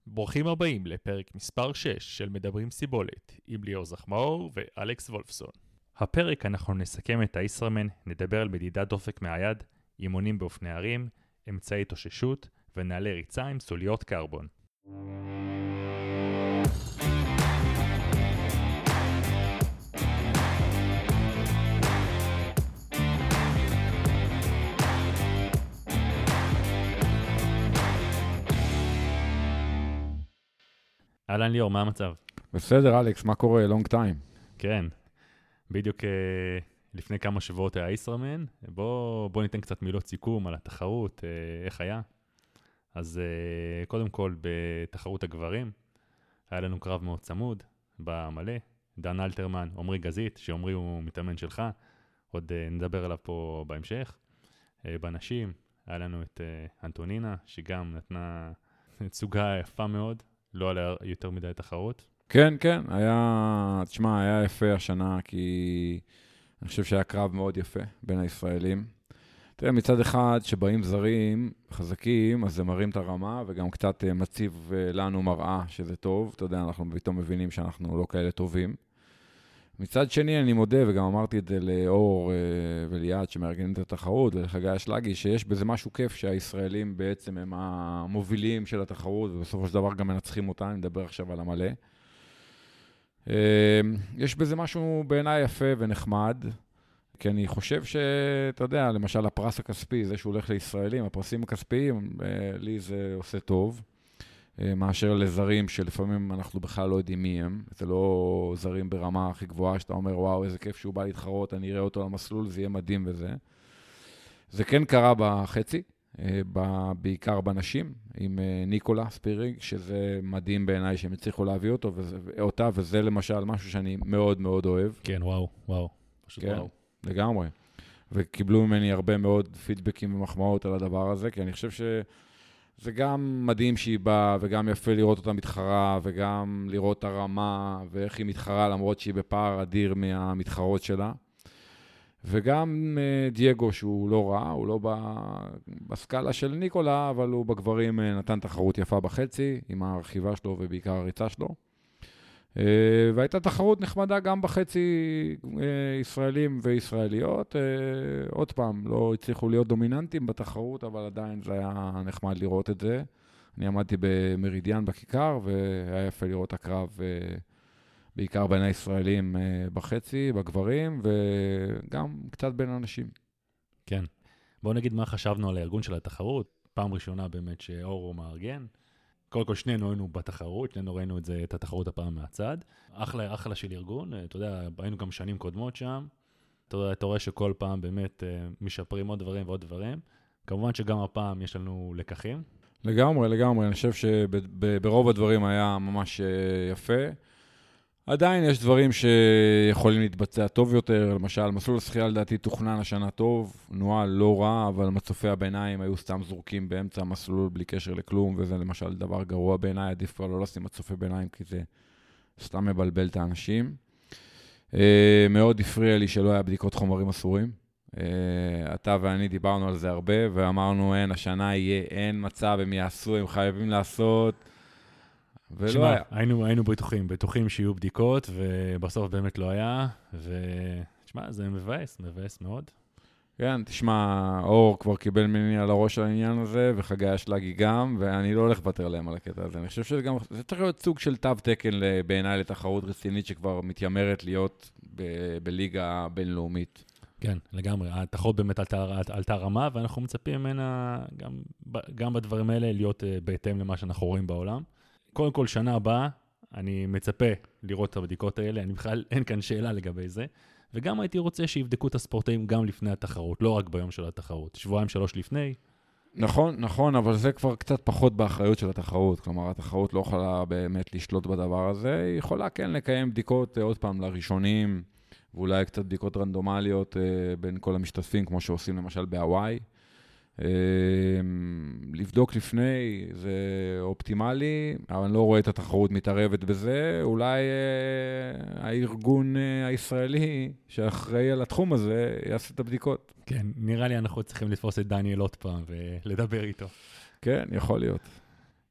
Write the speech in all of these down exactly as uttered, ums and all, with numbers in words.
ברוכים הבאים לפרק מספר שש של מדברים סיבולת עם ליאור זחמאור ואלכס וולפסון. הפרק אנחנו נסכם את הישראמן, נדבר על מדידת דופק מהיד, אימונים באופני הרים, אמצעי התאוששות ונעלי ריצה עם סוליות קרבון. אהלן ליאור, מה המצב? בסדר, אלכס, מה קורה? long time. כן, בדיוק לפני כמה שבועות היה ישראמן. בוא, בוא ניתן קצת מילות סיכום על התחרות, איך היה. אז קודם כל, בתחרות הגברים, היה לנו קרב מאוד צמוד, במלא, דן אלתרמן, עומרי גזית, שעומרי הוא מתאמן שלך, עוד נדבר עליו פה בהמשך. בנשים, היה לנו את אנטונינה, שגם נתנה תצוגה יפה מאוד, לא עליה יותר מדי תחרות. כן, כן, היה, תשמע, היה יפה השנה, כי אני חושב שהיה קרב מאוד יפה בין הישראלים. תראה, מצד אחד, שבאים זרים חזקים, אז זה מרים את הרמה, וגם קצת מציב לנו מראה שזה טוב. אתה יודע, אנחנו פתאום מבינים שאנחנו לא כאלה טובים. מצד שני, אני מודה, וגם אמרתי את זה לאור וליעד שמארגנים את התחרות, ולחגי אשלגי, שיש בזה משהו כיף שהישראלים בעצם הם המובילים של התחרות, ובסופו של דבר גם מנצחים אותה, אני מדבר עכשיו על המלא. יש בזה משהו בעיניי יפה ונחמד, כי אני חושב שאתה יודע, למשל הפרס הכספי, זה שהוא הולך לישראלים, הפרסים הכספיים, לי זה עושה טוב. מאשר לזרים שלפעמים אנחנו בכלל לא יודעים מי הם. זה לא זרים ברמה הכי גבוהה, שאתה אומר, וואו, איזה כיף שהוא בא להתחרות, אני אראה אותו על המסלול, זה יהיה מדהים וזה. זה כן קרה בחצי, בעיקר בנשים, עם ניקולה ספיריג, שזה מדהים בעיניי שהם הצליחו להביא אותו, אותה, וזה למשל משהו שאני מאוד מאוד אוהב. כן, וואו, וואו. פשוט כן, וואו. לגמרי. וקיבלו ממני הרבה מאוד פידבקים ומחמאות על הדבר הזה, כי אני חושב ש... זה גם מדהים שהיא באה, וגם יפה לראות אותה מתחרה, וגם לראות את הרמה, ואיך היא מתחרה, למרות שהיא בפער אדיר מהמתחרות שלה. וגם דייגו, שהוא לא רע, הוא לא בסקאלה של ניקולה, אבל הוא בגברים נתן תחרות יפה בחצי, עם הרכיבה שלו ובעיקר הריצה שלו. והייתה תחרות נחמדה גם בחצי ישראלים וישראליות. עוד פעם, לא הצליחו להיות דומיננטים בתחרות, אבל עדיין זה היה נחמד לראות את זה. אני עמדתי במרידיאן בכיכר, והיה יפה לראות הקרב בעיקר בין הישראלים בחצי, בגברים, וגם קצת בין אנשים. כן. בואו נגיד מה חשבנו על הארגון של התחרות. פעם ראשונה באמת שאורו מארגן. קודם כל שנינו היינו בתחרות, שנינו ראינו את זה, את התחרות הפעם מהצד. אחלה, אחלה של ארגון, אתה יודע, היינו גם שנים קודמות שם. אתה יודע, אתה רואה שכל פעם באמת משפרים עוד דברים ועוד דברים. כמובן שגם הפעם יש לנו לקחים. לגמרי, לגמרי. אני חושב שברוב הדברים היה ממש יפה. עדיין יש דברים שיכולים להתבצע טוב יותר. למשל, מסלול השחייה לדעתי תוכנן השנה טוב, נועל לא רע, אבל מצופי הביניים היו סתם זורקים באמצע המסלול בלי קשר לכלום, וזה למשל דבר גרוע בעיניי, עדיף כבר לא לשים מצופי ביניים, כי זה סתם מבלבל את האנשים. מאוד הפריע לי שלא היה בדיקות חומרים אסורים. אתה ואני דיברנו על זה הרבה, ואמרנו, אין, השנה יהיה, אין מצב, הם יעשו, הם חייבים לעשות. ולא היה. היינו, היינו בטוחים, בטוחים שיהיו בדיקות, ובסוף באמת לא היה, ותשמע, זה מבאס, מבאס מאוד. כן, תשמע, אור כבר קיבל ממני על הראש על העניין הזה, וחגי אשלגי גם, ואני לא הולך לוותר להם על הקטע הזה. אני חושב שזה גם, זה צריך להיות סוג של תו תקן בעיניי לתחרות רצינית, שכבר מתיימרת להיות ב- בליגה בינלאומית. כן, לגמרי. התחרות באמת עלתה, עלתה רמה, ואנחנו מצפים ממנה גם, גם בדברים האלה להיות בהתאם למה שאנחנו רואים בעולם. קודם כל, שנה הבאה, אני מצפה לראות את הבדיקות האלה, אני בכלל, אין כאן שאלה לגבי זה, וגם הייתי רוצה שיבדקו את הספורטאים גם לפני התחרות, לא רק ביום של התחרות, שבועיים שלוש לפני. נכון, נכון, אבל זה כבר קצת פחות באחריות של התחרות, כלומר, התחרות לא יכולה באמת לשלוט בדבר הזה, היא יכולה כן לקיים בדיקות עוד פעם לראשונים, ואולי קצת בדיקות רנדומליות בין כל המשתתפים, כמו שעושים למשל בהוואי. לבדוק לפני זה אופטימלי, אבל אני לא רואה את התחרות מתערבת בזה. אולי הארגון הישראלי שאחראי על התחום הזה יעשה את הבדיקות. כן, נראה לי אנחנו צריכים לתפוס את דניאל עוד פעם ולדבר איתו. כן, יכול להיות.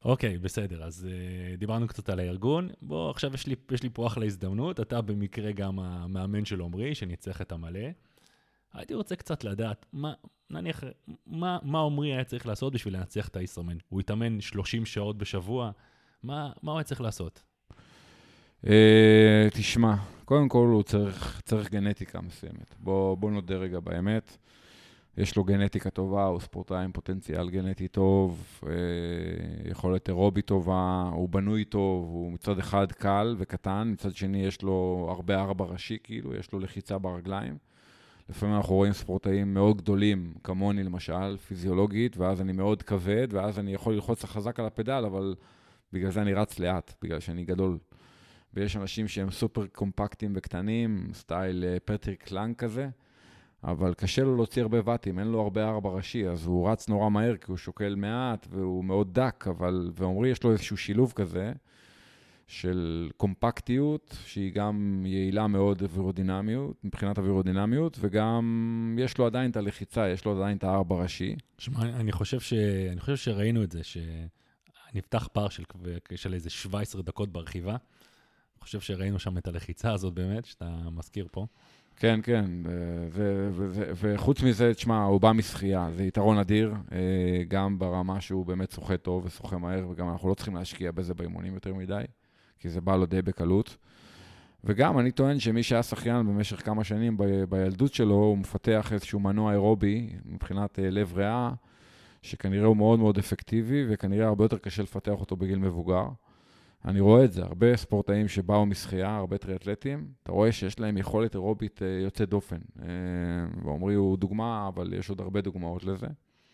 אוקיי, בסדר, אז uh, דיברנו קצת על הארגון. בוא, עכשיו יש לי, יש לי פה אחלה הזדמנות, אתה במקרה גם המאמן של עומרי, שניצח את המלא. הייתי רוצה קצת לדעת, מה, נניח, מה, מה עומרי היה צריך לעשות בשביל לנצח את הישראמן? הוא התאמן שלושים שעות בשבוע, מה, מה הוא היה צריך לעשות? Uh, תשמע, קודם כל הוא צריך, צריך גנטיקה מסוימת. בוא, בוא נודה רגע באמת. יש לו גנטיקה טובה, הוא ספורטאי עם פוטנציאל גנטי טוב, יכולת אירובי טובה, הוא בנוי טוב, הוא מצד אחד קל וקטן, מצד שני יש לו הרבה ארבע ראשי, כאילו, יש לו לחיצה ברגליים. לפעמים אנחנו רואים ספורטאים מאוד גדולים, כמוני למשל, פיזיולוגית, ואז אני מאוד כבד, ואז אני יכול ללחוץ חזק על הפדל, אבל בגלל זה אני רץ לאט, בגלל שאני גדול. ויש אנשים שהם סופר קומפקטים וקטנים, סטייל פטריק לנג כזה, אבל קשה לו להוציא הרבה וטים, אין לו הרבה ארבע ראשי, אז הוא רץ נורא מהר, כי הוא שוקל מעט, והוא מאוד דק, אבל, ואומרי, יש לו איזשהו שילוב כזה, של קומפקטיות, שהיא גם יעילה מאוד אווירודינמיות, מבחינת אווירודינמיות, וגם יש לו עדיין את הלחיצה, יש לו עדיין את הארבע ראשי. שמע, אני חושב ש... אני חושב שראינו את זה, שנפתח פער של, של איזה שבע עשרה דקות ברכיבה. אני חושב שראינו שם את הלחיצה הזאת באמת, שאתה מזכיר פה. כן, כן, וחוץ מזה, תשמע, הוא בא משחייה, זה יתרון אדיר, גם ברמה שהוא באמת שוחה טוב ושוחה מהר, וגם אנחנו לא צריכים להשקיע בזה באימונים יותר מדי, כי זה בא לו די בקלות. וגם אני טוען שמי שהיה שחיין במשך כמה שנים ב- בילדות שלו, הוא מפתח איזשהו מנוע אירובי, מבחינת לב ריאה, שכנראה הוא מאוד מאוד אפקטיבי, וכנראה הרבה יותר קשה לפתח אותו בגיל מבוגר. אני רואה את זה, הרבה ספורטאים שבאו משחייה, הרבה טריאטלטים, אתה רואה שיש להם יכולת אירובית יוצאת דופן. ואומרי, הוא דוגמה, אבל יש עוד הרבה דוגמאות לזה.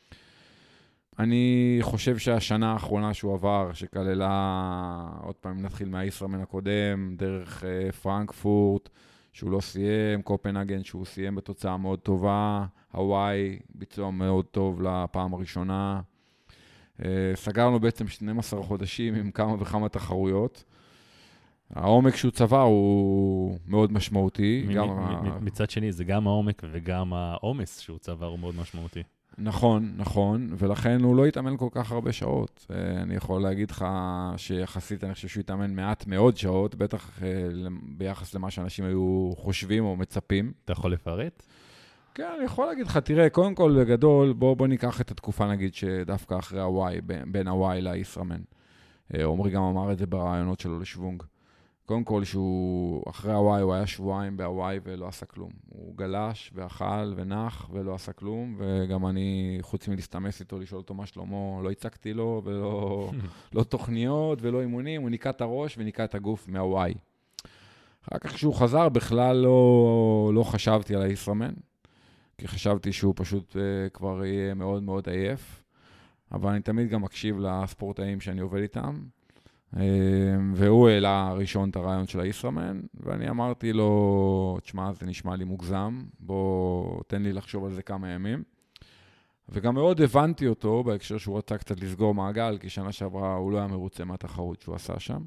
אני חושב שהשנה האחרונה שהוא עבר, שכללה, עוד פעם נתחיל מהישראמן הקודם, דרך פרנקפורט, שהוא לא סיים, קופנהגן שהוא סיים בתוצאה מאוד טובה, הוואי, ביצוע מאוד טוב לפעם הראשונה, סגרנו בעצם שנים עשר חודשים עם כמה וכמה תחרויות. העומק שהוא צבע הוא מאוד משמעותי. מ- גם מ- ה... מצד שני, זה גם העומק וגם העומס שהוא צבע הוא מאוד משמעותי. נכון, נכון, ולכן הוא לא יתאמן כל כך הרבה שעות. אני יכול להגיד לך שיחסית אני חושב שהוא יתאמן מעט מאוד שעות, בטח ביחס למה שאנשים היו חושבים או מצפים. אתה יכול לפרט? כן, אני יכול להגיד לך, תראה, קודם כל בגדול, בוא, בוא ניקח את התקופה, נגיד, שדווקא אחרי הוואי, בין, בין הוואי לישראמן. עומרי גם אמר את זה ברעיונות שלו לשוונג. קודם כל, שהוא, אחרי הוואי, הוא היה שבועיים בהוואי ולא עשה כלום. הוא גלש ואכל ונח ולא עשה כלום, וגם אני, חוץ מלהסתמס איתו, לשאול אותו מה שלמה, לא הצקתי לו, ולא לא תוכניות ולא אימונים, הוא ניקה את הראש וניקה את הגוף מהוואי. אחר כך כשהוא חזר, בכלל לא, לא חשבתי על הישראמן. כי חשבתי שהוא פשוט uh, כבר יהיה מאוד מאוד עייף, אבל אני תמיד גם מקשיב לספורטאים שאני עובד איתם, uh, והוא העלה ראשון את הרעיון של הישראמן, ואני אמרתי לו, תשמע, זה נשמע לי מוגזם, בוא תן לי לחשוב על זה כמה ימים, וגם מאוד הבנתי אותו בהקשר שהוא רצה קצת לסגור מעגל, כי שנה שעברה הוא לא היה מרוצה מהתחרות שהוא עשה שם.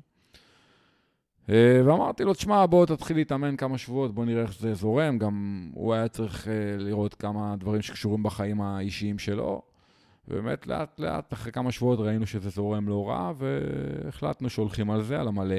ואמרתי לו, תשמע, בוא תתחיל להתאמן כמה שבועות, בוא נראה איך זה זורם, גם הוא היה צריך לראות כמה דברים שקשורים בחיים האישיים שלו, ובאמת לאט לאט, אחרי כמה שבועות ראינו שזה זורם לא רע, והחלטנו שהולכים על זה, על המלא.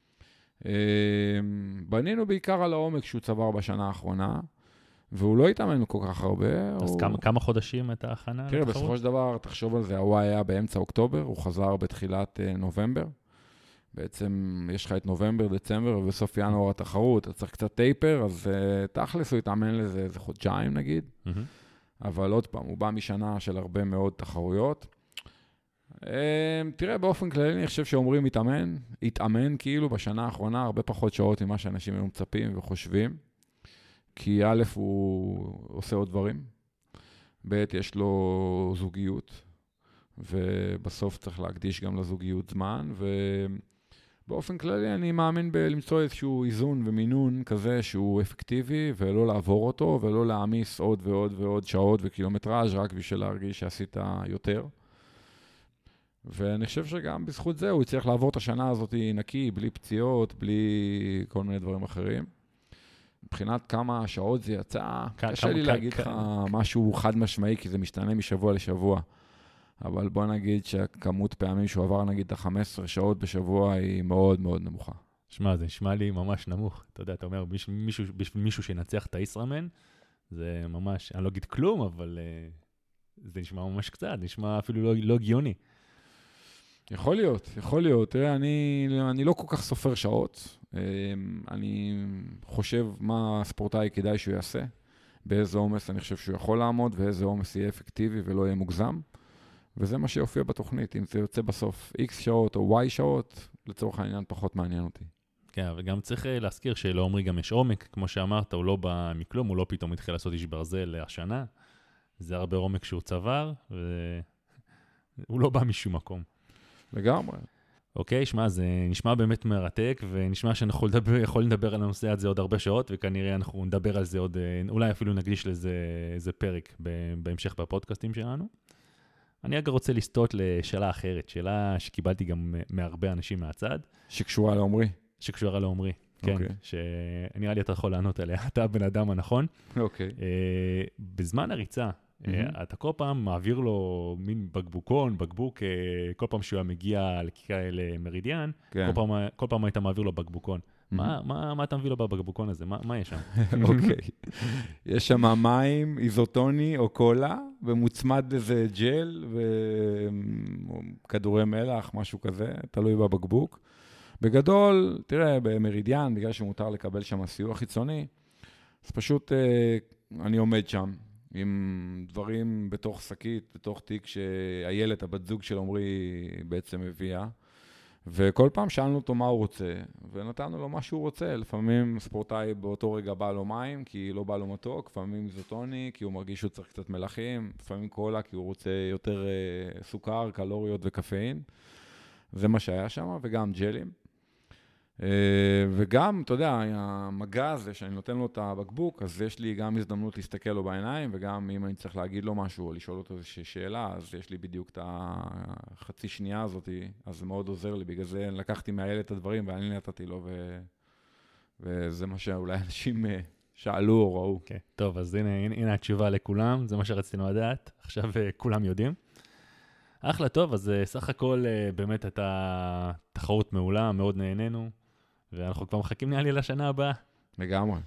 בנינו בעיקר על העומק שהוא צבר בשנה האחרונה, והוא לא התאמן כל כך הרבה. אז הוא... כמה, כמה חודשים את ההכנה? תראה, בסופו של דבר, תחשוב על זה, הוואי היה באמצע אוקטובר, הוא חזר בתחילת נובמבר. בעצם יש לך את נובמבר, דצמבר, ובסוף ינואר התחרות, אתה צריך קצת טייפר, אז uh, תכלס הוא יתאמן לזה איזה חודשיים נגיד, mm-hmm. אבל עוד פעם, הוא בא משנה של הרבה מאוד תחרויות. Uh, תראה, באופן כללי אני חושב שאומרים יתאמן, יתאמן כאילו בשנה האחרונה, הרבה פחות שעות ממה שאנשים היו מצפים וחושבים, כי א' הוא עושה עוד דברים, ב' יש לו זוגיות, ובסוף צריך להקדיש גם לזוגיות זמן, ו... באופן כללי אני מאמין בלמצוא איזשהו איזון ומינון כזה שהוא אפקטיבי, ולא לעבור אותו, ולא להעמיס עוד ועוד ועוד שעות וקילומטראז' רק בשביל להרגיש שעשית יותר. ואני חושב שגם בזכות זה הוא צריך לעבור את השנה הזאת נקי, בלי פציעות, בלי כל מיני דברים אחרים. מבחינת כמה שעות זה יצא, קשה לי להגיד לך משהו חד משמעי, כי זה משתנה משבוע לשבוע. אבל בוא נגיד שהכמות פעמים שהוא עבר נגיד את ה-חמש עשרה שעות בשבוע היא מאוד מאוד נמוכה. שמע, זה נשמע לי ממש נמוך. אתה יודע, אתה אומר, בשביל מישהו, בשביל מישהו שינצח את הישראמן, זה ממש, אני לא אגיד כלום, אבל uh, זה נשמע ממש קצת, נשמע אפילו לא, לא הגיוני. יכול להיות, יכול להיות. תראה, אני, אני לא כל כך סופר שעות. אני חושב מה הספורטאי כדאי שהוא יעשה, באיזה עומס אני חושב שהוא יכול לעמוד, ואיזה עומס יהיה אפקטיבי ולא יהיה מוגזם. וזה מה שיופיע בתוכנית. אם זה יוצא בסוף X שעות או Y שעות, לצורך העניין פחות מעניין אותי. כן, וגם צריך להזכיר שלעומרי גם יש עומק, כמו שאמרת, הוא לא בא מכלום, הוא לא פתאום התחיל לעשות איש ברזל השנה. זה הרבה עומק שהוא צבר, והוא לא בא משום מקום. לגמרי. אוקיי, שמע, זה נשמע באמת מרתק, ונשמע שאנחנו לדבר, יכול לדבר על הנושא הזה עוד הרבה שעות, וכנראה אנחנו נדבר על זה עוד, אולי אפילו נקדיש לזה איזה פרק בהמשך בפודקאסטים שלנו. אני אגב רוצה לסטות לשאלה אחרת, שאלה שקיבלתי גם מהרבה אנשים מהצד. שקשורה לעומרי? שקשורה לעומרי, כן. Okay. שנראה לי אתה יכול לענות עליה, אתה הבן אדם הנכון. אוקיי. Okay. Uh, בזמן הריצה, mm-hmm. אתה כל פעם מעביר לו מין בקבוקון, בקבוק, כל פעם שהוא מגיע למרידיאן, כן. כל פעם, כל פעם היית מעביר לו בקבוקון. Mm-hmm. מה, מה, מה אתה מביא לו בבקבוקון הזה? מה, מה יש שם? אוקיי. יש שם מים, איזוטוני או קולה, ומוצמד לזה ג'ל וכדורי מלח, משהו כזה, תלוי בבקבוק. בגדול, תראה, במרידיאן, בגלל שמותר לקבל שם סיוע חיצוני, אז פשוט אני עומד שם עם דברים בתוך שקית, בתוך תיק שהילד, הבת זוג של עומרי בעצם הביאה, וכל פעם שאלנו אותו מה הוא רוצה, ונתנו לו מה שהוא רוצה. לפעמים ספורטאי באותו רגע בא לו מים, כי לא בא לו מתוק, לפעמים איזוטוני, כי הוא מרגיש שהוא צריך קצת מלחים, לפעמים קולה, כי הוא רוצה יותר סוכר, קלוריות וקפאין. זה מה שהיה שם, וגם ג'לים. וגם, אתה יודע, המגע הזה שאני נותן לו את הבקבוק, אז יש לי גם הזדמנות להסתכל לו בעיניים, וגם אם אני צריך להגיד לו משהו או לשאול אותו איזושהי שאלה, אז יש לי בדיוק את החצי שנייה הזאת, אז זה מאוד עוזר לי. בגלל זה לקחתי מהילד את הדברים ואני נתתי לו, ו... וזה מה שאולי אנשים שאלו או ראו. Okay. טוב, אז הנה, הנה, הנה התשובה לכולם, זה מה שרצינו לדעת, עכשיו כולם יודעים. אחלה, טוב, אז סך הכל באמת הייתה תחרות מעולה, מאוד נהנינו, ואנחנו כבר מחכים נראה לי לשנה הבאה. לגמרי.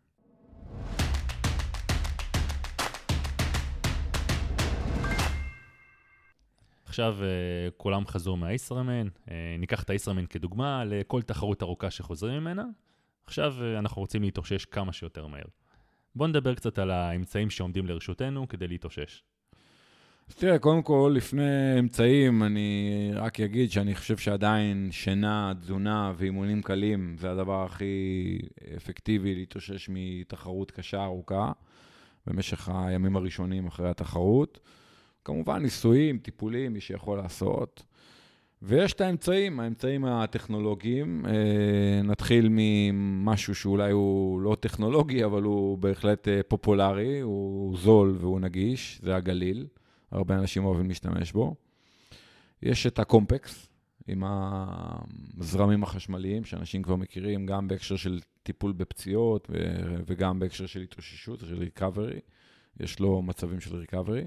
עכשיו כולם חזרו מהישראמן, ניקח את הישראמן כדוגמה לכל תחרות ארוכה שחוזרים ממנה, עכשיו אנחנו רוצים להתאושש כמה שיותר מהר. בואו נדבר קצת על האמצעים שעומדים לרשותנו כדי להתאושש. אז תראה, קודם כל, לפני אמצעים, אני רק אגיד שאני חושב שעדיין שינה, תזונה ואימונים קלים, זה הדבר הכי אפקטיבי להתאושש מתחרות קשה ארוכה, במשך הימים הראשונים אחרי התחרות. כמובן, ניסויים, טיפולים, מי שיכול לעשות. ויש את האמצעים, האמצעים הטכנולוגיים. נתחיל ממשהו שאולי הוא לא טכנולוגי, אבל הוא בהחלט פופולרי, הוא זול והוא נגיש, זה הגליל. הרבה אנשים אוהבים להשתמש בו. יש את הקומפקס, עם הזרמים החשמליים, שאנשים כבר מכירים, גם בהקשר של טיפול בפציעות, וגם בהקשר של התאוששות, של ריקאברי. יש לו מצבים של ריקאברי.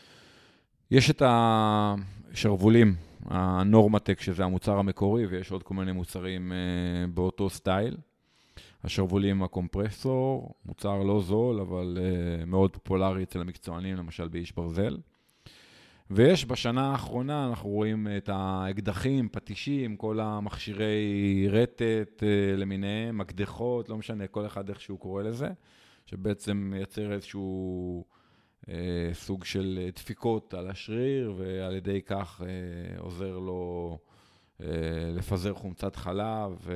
יש את השרבולים, הנורמטק, שזה המוצר המקורי, ויש עוד כל מיני מוצרים באותו סטייל. השרבולים הקומפרסור, מוצר לא זול, אבל מאוד פופולרי אצל המקצוענים, למשל באיש ברזל. ויש בשנה האחרונה, אנחנו רואים את האקדחים, פטישים, כל המכשירי רטט למיניהם, מקדחות, לא משנה, כל אחד איך שהוא קורא לזה, שבעצם מייצר איזשהו אה, סוג של דפיקות על השריר, ועל ידי כך אה, עוזר לו אה, לפזר חומצת חלב, ו...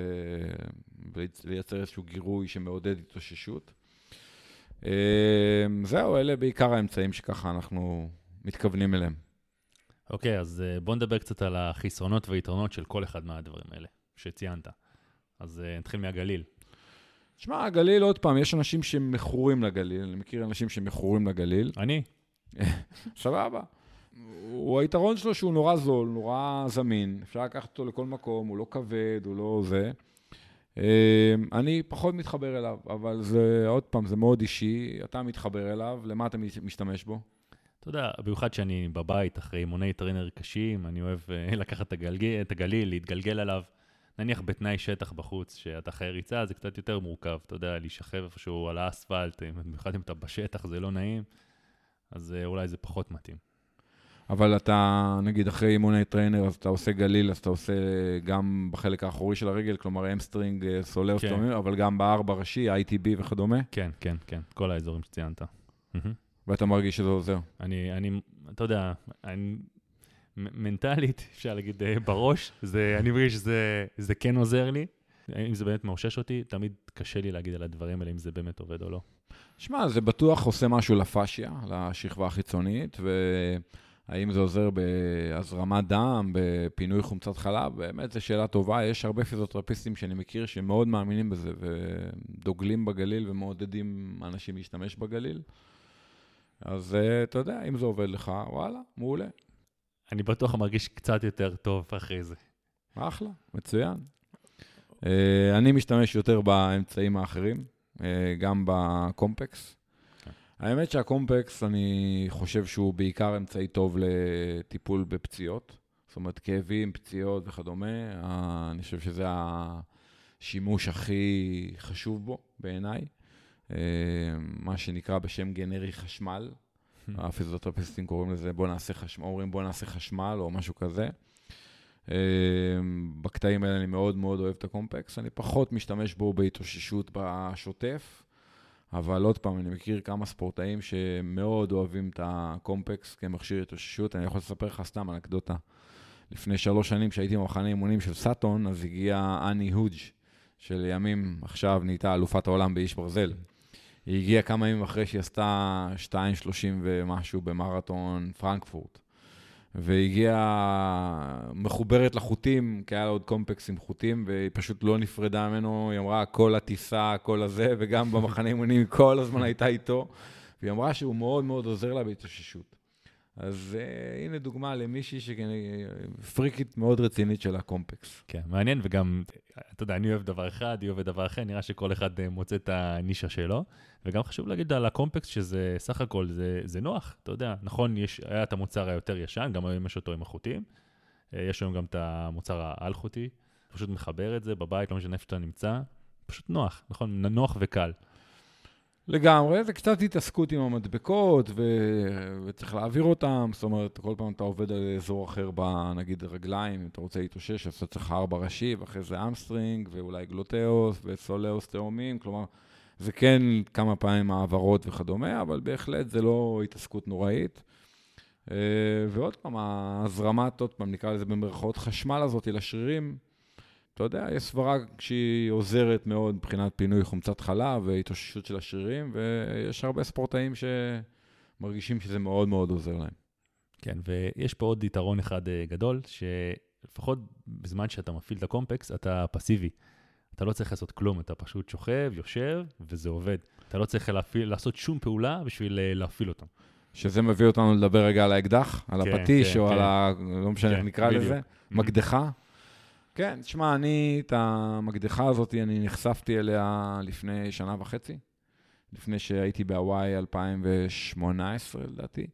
ולייצר איזשהו גירוי שמעודד התאוששות. אה, זהו, אלה בעיקר האמצעים שככה אנחנו מתכוונים אליהם. אוקיי, אז בוא נדבר קצת על החסרונות והיתרונות של כל אחד מהדברים האלה שציינת. אז נתחיל מהגליל. תשמע, הגליל עוד פעם, יש אנשים שמכורים לגליל, אני מכיר אנשים שמכורים לגליל. אני? סבבה. הוא היתרון שלו שהוא נורא זול, נורא זמין, אפשר לקחת אותו לכל מקום, הוא לא כבד, הוא לא זה. אני פחות מתחבר אליו, אבל זה עוד פעם, זה מאוד אישי, אתה מתחבר אליו, למה אתה משתמש בו? אתה יודע, במיוחד שאני בבית אחרי אימוני טרנר קשים, אני אוהב uh, לקחת את הגליל, את הגליל, להתגלגל עליו. נניח בתנאי שטח בחוץ, שאתה אחרי ריצה, זה קצת יותר מורכב. אתה יודע, להישכב איפשהו על האספלט, במיוחד אם אתה בשטח, זה לא נעים, אז uh, אולי זה פחות מתאים. אבל אתה, נגיד, אחרי אימוני טריינר, אז אתה עושה גליל, אז אתה עושה גם בחלק האחורי של הרגל, כלומר אמסטרינג, סולר, כן. סטומיר, אבל גם בארבע ראשי, איי טי בי וכדומה? כן, כן, כן, כל האזורים שציינת. ואתה מרגיש שזה עוזר? אני, אני, אתה יודע, אני, מנטלית, אפשר להגיד בראש, זה, אני מרגיש שזה זה כן עוזר לי. אם זה באמת מאושש אותי, תמיד קשה לי להגיד על הדברים האלה, אם זה באמת עובד או לא. שמע, זה בטוח עושה משהו לפאשיה, לשכבה החיצונית, והאם זה עוזר בהזרמת דם, בפינוי חומצת חלב, באמת זו שאלה טובה. יש הרבה פיזיותרפיסטים שאני מכיר שמאוד מאמינים בזה, ודוגלים בגליל ומעודדים אנשים להשתמש בגליל. אז אתה יודע, אם זה עובד לך, וואלה, מעולה. אני בטוח מרגיש קצת יותר טוב אחרי זה. אחלה, מצוין. אני משתמש יותר באמצעים האחרים, גם בקומפקס. האמת שהקומפקס, אני חושב שהוא בעיקר אמצעי טוב לטיפול בפציעות. זאת אומרת, כאבים, פציעות וכדומה. אני חושב שזה השימוש הכי חשוב בו בעיניי. מה שנקרא בשם גנרי חשמל. הפיזיותרפיסטים קוראים לזה, בוא נעשה חשמל, אומרים בוא נעשה חשמל או משהו כזה. בקטעים האלה אני מאוד מאוד אוהב את הקומפקס, אני פחות משתמש בו בהתאוששות בשוטף, אבל עוד פעם, אני מכיר כמה ספורטאים שמאוד אוהבים את הקומפקס כמכשיר התאוששות. אני יכול לספר לך סתם אנקדוטה. לפני שלוש שנים שהייתי במחנה אימונים של סאטון, אז הגיעה אני הודג' שלימים עכשיו נהייתה אלופת העולם באיש ברזל. היא הגיעה כמה ימים אחרי שהיא עשתה שתיים שלושים ומשהו במרתון פרנקפורט. והגיעה מחוברת לחוטים, כי היה לה עוד קומפקס עם חוטים, והיא פשוט לא נפרדה ממנו. היא אמרה, כל הטיסה, כל הזה, וגם במחנה אימונים כל הזמן הייתה איתו. והיא אמרה שהוא מאוד מאוד עוזר לה בהתאוששות. אז uh, הנה דוגמה למישהי שפריקית מאוד רצינית של הקומפקס. כן, מעניין, וגם, אתה יודע, אני אוהב דבר אחד, היא אוהב דבר אחר, נראה שכל אחד מוצא את הנישה שלו, וגם חשוב להגיד על הקומפקס שזה סך הכל, זה, זה נוח, אתה יודע, נכון, יש, היה את המוצר היותר ישן, גם היום יש אותו עם החוטים, יש היום גם את המוצר האל-חוטי, פשוט מחבר את זה בבית, לא משנה איפה שאתה נמצא, פשוט נוח, נכון, נוח וקל. לגמרי, זה קצת התעסקות עם המדבקות, ו... וצריך להעביר אותם, זאת אומרת, כל פעם אתה עובד על אזור אחר, נגיד רגליים, אם אתה רוצה להתאושש, אז אתה צריך ארבע ראשי, ואחרי זה אמסטרינג, ואולי גלוטאוס, וסולאוס תאומים, כלומר, זה כן כמה פעמים העברות וכדומה, אבל בהחלט זה לא התעסקות נוראית. ועוד פעם, ההזרמת, עוד פעם, נקרא לזה במרכאות חשמל הזאת לשרירים, אתה יודע, יש סברה שהיא עוזרת מאוד מבחינת פינוי חומצת חלב והתאוששות של השרירים, ויש הרבה ספורטאים שמרגישים שזה מאוד מאוד עוזר להם. כן, ויש פה עוד יתרון אחד גדול, שלפחות בזמן שאתה מפעיל את הקומפקס, אתה פסיבי. אתה לא צריך לעשות כלום, אתה פשוט שוכב, יושב, וזה עובד. אתה לא צריך להפעיל, לעשות שום פעולה בשביל להפעיל אותם. שזה מביא אותנו לדבר רגע על האקדח, על כן, הפטיש, כן, או כן. על ה... לא משנה איך כן, נקרא בדיוק. לזה, מקדחה. כן, תשמע, אני, את המקדחה הזאת, אני נחשפתי אליה לפני שנה וחצי, לפני שהייתי בהוואי אלפיים ושמונה עשרה, לדעתי,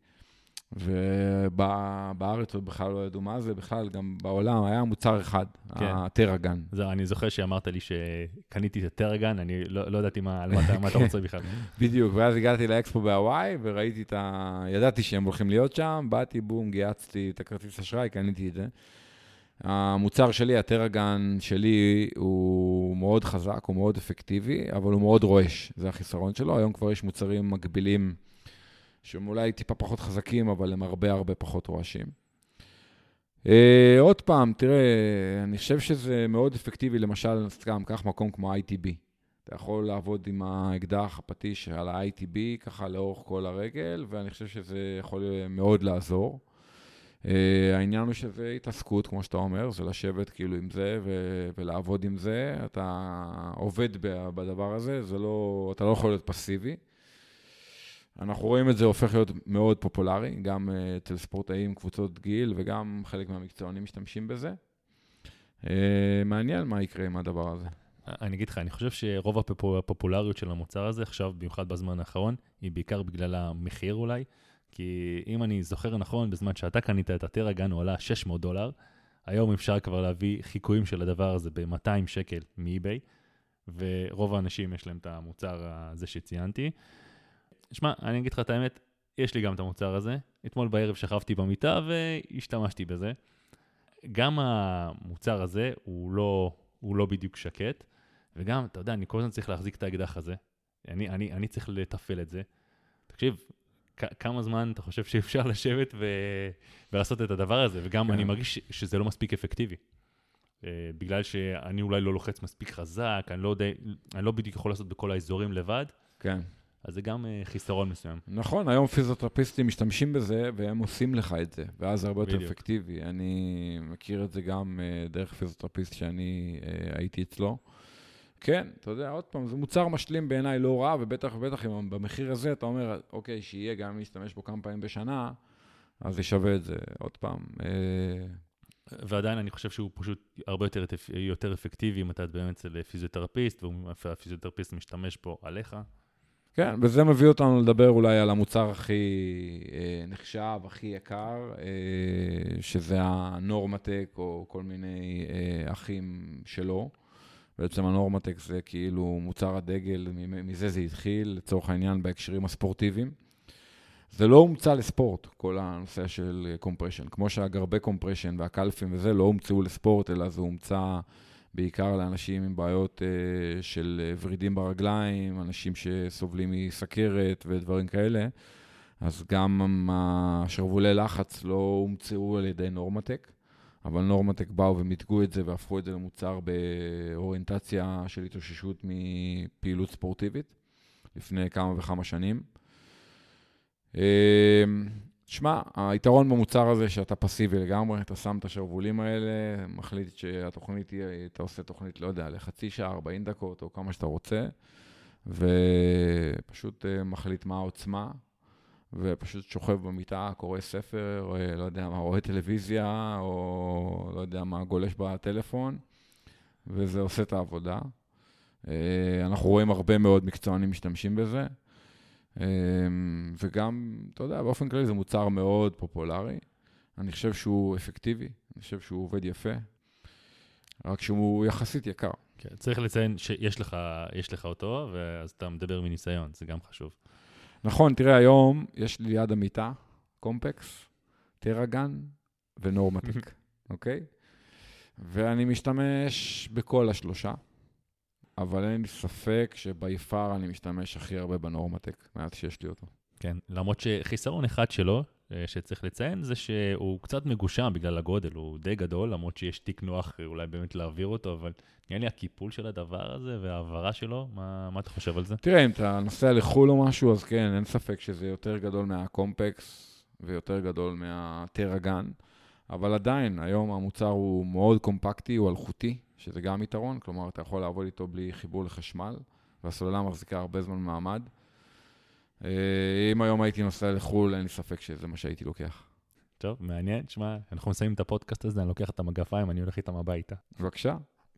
ובארץ עוד בכלל לא ידעו מה זה, בכלל גם בעולם היה מוצר אחד, כן. הטרגן. זה, אני זוכר שאמרת לי שקניתי את הטרגן, אני לא, לא ידעתי מה, על מה, מה אתה רוצה בכלל. בדיוק, ואז הגעתי לאקספו בהוואי, וראיתי את ה... ידעתי שהם הולכים להיות שם, באתי, בום, גייצתי את הכרטיס אשראי, קניתי את זה. המוצר שלי, הטרגן שלי, הוא מאוד חזק, הוא מאוד אפקטיבי, אבל הוא מאוד רועש. זה החיסרון שלו. היום כבר יש מוצרים מקבילים, שהם אולי טיפה פחות חזקים, אבל הם הרבה הרבה פחות רועשים. אה, עוד פעם, תראה, אני חושב שזה מאוד אפקטיבי, למשל, סתם, כך מקום כמו איי טי בי. אתה יכול לעבוד עם האקדח, הפטיש על ה-איי טי בי, ככה לאורך כל הרגל, ואני חושב שזה יכול מאוד לעזור. Uh, העניין הוא שזה התעסקות, כמו שאתה אומר, זה לשבת כאילו עם זה ו- ולעבוד עם זה, אתה עובד בדבר הזה, זה לא, אתה לא יכול להיות פסיבי. אנחנו רואים את זה הופך להיות מאוד פופולרי, גם uh, אצל ספורטאים, קבוצות גיל, וגם חלק מהמקצוענים משתמשים בזה. Uh, מעניין מה יקרה עם הדבר הזה. אני אגיד לך, אני חושב שרוב הפופולריות של המוצר הזה, עכשיו, במיוחד בזמן האחרון, היא בעיקר בגלל המחיר אולי, כי אם אני זוכר נכון, בזמן שאתה קנית את הטרגן, הוא עלה שש מאות דולר, היום אפשר כבר להביא חיקויים של הדבר הזה ב-מאתיים שקל מאי-ביי, ורוב האנשים יש להם את המוצר הזה שציינתי. שמע, אני אגיד לך את האמת, יש לי גם את המוצר הזה. אתמול בערב שכבתי במיטה והשתמשתי בזה. גם המוצר הזה הוא לא, הוא לא בדיוק שקט, וגם, אתה יודע, אני כל הזמן צריך להחזיק את האקדח הזה. אני, אני, אני צריך לטפל את זה. תקשיב, כ- כמה זמן אתה חושב שאפשר לשבת ו... ולעשות את הדבר הזה, וגם כן. אני מרגיש שזה לא מספיק אפקטיבי. Uh, בגלל שאני אולי לא לוחץ מספיק חזק, אני לא, יודע, אני לא בדיוק יכול לעשות בכל האזורים לבד. כן. אז זה גם uh, חיסרון מסוים. נכון, היום פיזיותרפיסטים משתמשים בזה, והם עושים לך את זה, ואז זה הרבה יותר בדיוק. אפקטיבי. אני מכיר את זה גם uh, דרך פיזיותרפיסט שאני uh, הייתי אצלו. כן, אתה יודע, עוד פעם, זה מוצר משלים בעיניי לא רע, ובטח ובטח אם במחיר הזה אתה אומר, אוקיי, שיהיה גם להשתמש בו כמה פעמים בשנה, אז זה שווה את זה עוד פעם. ועדיין אני חושב שהוא פשוט הרבה יותר, יותר אפקטיבי, אם אתה באמת אצל פיזיותרפיסט, והפיזיותרפיסט משתמש פה עליך. כן, וזה מביא אותנו לדבר אולי על המוצר הכי אה, נחשב, הכי יקר, אה, שזה הנורמטק, או כל מיני אה, אחים שלו. בעצם הנורמטק זה כאילו מוצר הדגל, מזה זה התחיל, לצורך העניין בהקשרים הספורטיביים. זה לא הומצא לספורט, כל הנושא של קומפרשן. כמו שהגרבי קומפרשן והקלפים וזה לא הומצאו לספורט, אלא זה הומצא בעיקר לאנשים עם בעיות uh, של ורידים ברגליים, אנשים שסובלים מסכרת ודברים כאלה. אז גם השרוולי לחץ לא הומצאו על ידי נורמטק, אבל נורמטק באו ומתגו את זה והפכו את זה למוצר באוריינטציה של התאוששות מפעילות ספורטיבית, לפני כמה וכמה שנים. תשמע, היתרון במוצר הזה שאתה פסיבי לגמרי, אתה שם את השרבולים האלה, מחליט שהתוכנית תהיה, אתה עושה תוכנית, לא יודע, לחצי שעה, ארבעים דקות או כמה שאתה רוצה, ופשוט מחליט מה העוצמה, ופשוט שוכב במיטה, קורא ספר, או לא יודע מה, רואה טלוויזיה, או לא יודע מה, גולש בטלפון, וזה עושה את העבודה. אנחנו רואים הרבה מאוד מקצוענים משתמשים בזה, וגם, אתה יודע, באופן כללי זה מוצר מאוד פופולרי. אני חושב שהוא אפקטיבי, אני חושב שהוא עובד יפה, רק שהוא יחסית יקר. כן, צריך לציין שיש לך, יש לך אותו, ואז אתה מדבר מניסיון, זה גם חשוב. נכון, תראה, היום יש לי ליד המיטה, קומפקס, טרגן ונורמטיק, אוקיי? ואני משתמש בכל השלושה, אבל אין לי ספק שביפר אני משתמש הכי הרבה בנורמטיק, מאז שיש לי אותו. כן, למרות שחיסרון אחד שלו, שצריך לציין, זה שהוא קצת מגושם בגלל הגודל, הוא די גדול, למרות שיש תיק נוח אולי באמת להעביר אותו, אבל נראה לי הקיפול של הדבר הזה והעברה שלו, מה, מה אתה חושב על זה? תראה, אם אתה נוסע לחול או משהו, אז כן, אין ספק שזה יותר גדול מהקומפקס ויותר גדול מהטרגן, אבל עדיין, היום המוצר הוא מאוד קומפקטי, הוא אלחוטי, שזה גם יתרון, כלומר, אתה יכול לעבוד איתו בלי חיבור לחשמל, והסוללה מחזיקה הרבה זמן מעמד. אם היום הייתי נוסע לחול, אין לי ספק שזה מה שהייתי לוקח. טוב, מעניין. תשמע, אנחנו מסיימים את הפודקאסט הזה, אני לוקח את המגפיים, אני הולך איתם הביתה. בבקשה.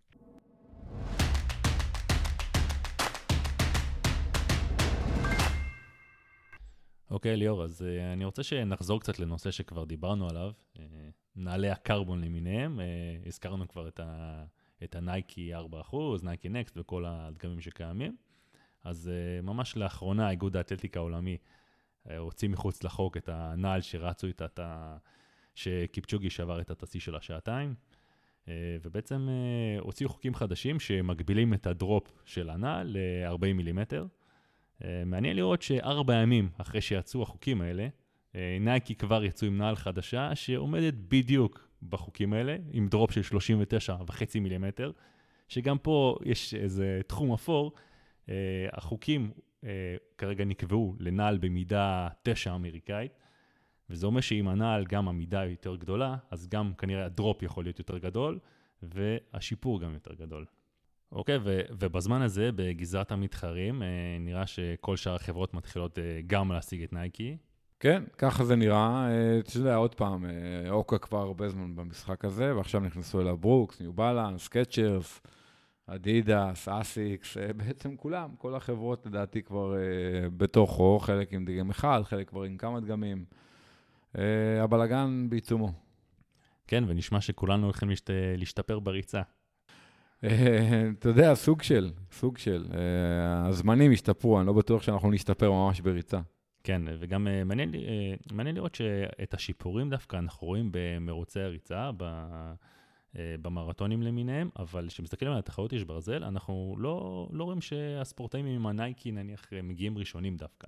אוקיי, ליאור, אז uh, אני רוצה שנחזור קצת לנושא שכבר דיברנו עליו, uh, נעלי הקרבון למיניהם, uh, הזכרנו כבר את, ה, את הנייקי ארבע אחוז, נייקי נקסט וכל הדגמים שקיימים, אז uh, ממש לאחרונה איגוד האתלטיקה העולמי uh, הוציא מחוץ לחוק את הנעל שרצו איתה, את ה... שקיפצ'וגי שבר את התסי של השעתיים, uh, ובעצם uh, הוציאו חוקים חדשים שמגבילים את הדרופ של הנעל ל-ארבעים מילימטר, מעניין לראות שארבע ימים אחרי שיצאו החוקים האלה, נייקי כבר יצאו עם נעל חדשה שעומדת בדיוק בחוקים האלה, עם דרופ של שלושים ותשע וחצי מילימטר, שגם פה יש איזה תחום אפור. החוקים כרגע נקבעו לנעל במידה תשע אמריקאית, וזה אומר שאם הנעל גם המידה יותר גדולה, אז גם כנראה הדרופ יכול להיות יותר גדול, והשיפור גם יותר גדול. אוקיי, ו- ובזמן הזה, בגזרת המתחרים, אה, נראה שכל שאר החברות מתחילות אה, גם להשיג את נייקי. כן, ככה זה נראה. אה, אתה יודע, עוד פעם, אה, אוקה כבר הרבה זמן במשחק הזה, ועכשיו נכנסו אליו ברוקס, ניו בלנס, סקצ'רס, אדידס, אסיקס, בעצם כולם, כל החברות לדעתי כבר בתוכו, חלק עם דגם אחד, חלק כבר עם כמה דגמים. הבלגן בעיצומו. כן, ונשמע שכולנו הולכים להשת... להשתפר בריצה. אתה יודע, סוג של, סוג של. הזמנים השתפרו, אני לא בטוח שאנחנו נשתפר ממש בריצה. כן, וגם מעניין, מעניין לראות שאת השיפורים דווקא אנחנו רואים במרוצי הריצה, במרתונים למיניהם, אבל כשמסתכלים על התחרות יש ברזל, אנחנו לא, לא רואים שהספורטאים עם הנייקי נניח מגיעים ראשונים דווקא.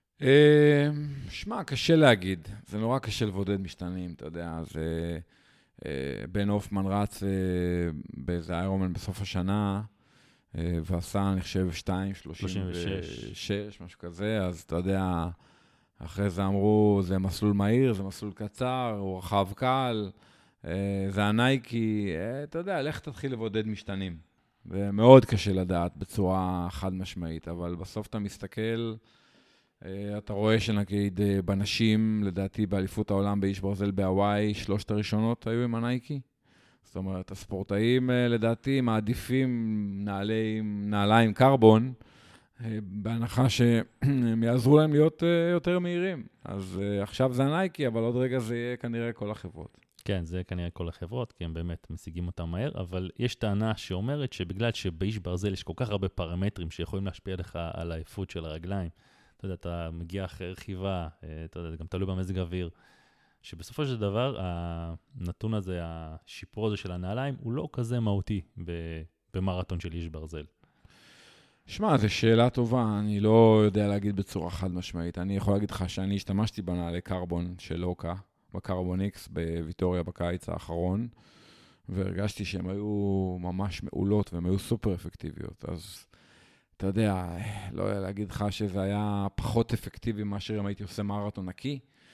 שמע, קשה להגיד. זה נורא קשה לבודד משתנים, אתה יודע, זה... בן אופמן רץ באיזה איירומן בסוף השנה, ועשה, אני חושב, שתיים שלושים ושש, משהו כזה, אז אתה יודע, אחרי זה אמרו, זה מסלול מהיר, זה מסלול קצר, הוא רחב קל, זה הנייקי, אתה יודע, לך תתחיל לבודד משתנים. זה מאוד קשה לדעת בצורה חד משמעית, אבל בסוף אתה מסתכל, אתה רואה שנגיד בנשים, לדעתי באליפות העולם באיש ברזל בהוואי, שלושת הראשונות היו עם הנייקי. זאת אומרת, הספורטאים לדעתי מעדיפים נעליים, נעליים קרבון, בהנחה שהם יעזרו להם להיות יותר מהירים. אז עכשיו זה הנייקי, אבל עוד רגע זה יהיה כנראה כל החברות. כן, זה כנראה כל החברות, כי הם באמת משיגים אותם מהר, אבל יש טענה שאומרת שבגלל שבאיש ברזל יש כל כך הרבה פרמטרים שיכולים להשפיע לך על העייפות של הרגליים, אתה יודע, אתה מגיע אחרי רכיבה, אתה יודע, גם תלוי במזג האוויר, שבסופו של דבר, הנתון הזה, השיפור הזה של הנעליים, הוא לא כזה מהותי במרתון של איש ברזל. שמע, זו שאלה טובה, אני לא יודע להגיד בצורה חד משמעית. אני יכול להגיד לך שאני השתמשתי בנעלי קרבון של אוקה, בקרבון איקס בוויטוריה בקיץ האחרון, והרגשתי שהן היו ממש מעולות והן היו סופר אפקטיביות. אז אתה יודע, לא היה להגיד לך שזה היה פחות אפקטיבי מאשר אם הייתי עושה מרתון נקי.